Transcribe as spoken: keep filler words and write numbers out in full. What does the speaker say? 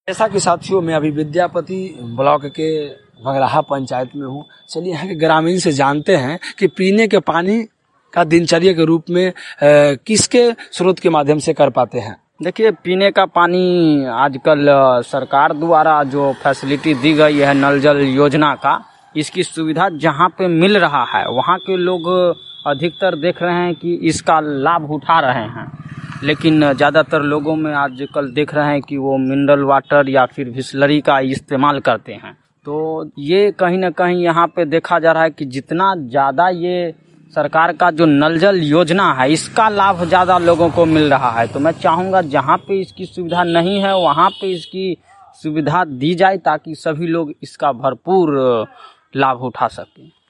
जैसा कि साथियों मैं अभी विद्यापति ब्लॉक के बगराहा पंचायत में हूँ। चलिए यहाँ के ग्रामीण से जानते हैं कि पीने के पानी का दिनचर्या के रूप में किसके स्रोत के माध्यम से कर पाते हैं। देखिए, पीने का पानी आजकल सरकार द्वारा जो फैसिलिटी दी गई है नल जल योजना का, इसकी सुविधा जहाँ पे मिल रहा है वहाँ के लोग अधिकतर देख रहे हैं कि इसका लाभ उठा रहे हैं। लेकिन ज़्यादातर लोगों में आजकल देख रहे हैं कि वो मिनरल वाटर या फिर बिसलरी का इस्तेमाल करते हैं। तो ये कहीं ना कहीं यहाँ पे देखा जा रहा है कि जितना ज़्यादा ये सरकार का जो नल जल योजना है इसका लाभ ज़्यादा लोगों को मिल रहा है। तो मैं चाहूँगा जहाँ पे इसकी सुविधा नहीं है वहाँ पे इसकी सुविधा दी जाए ताकि सभी लोग इसका भरपूर लाभ उठा सकें।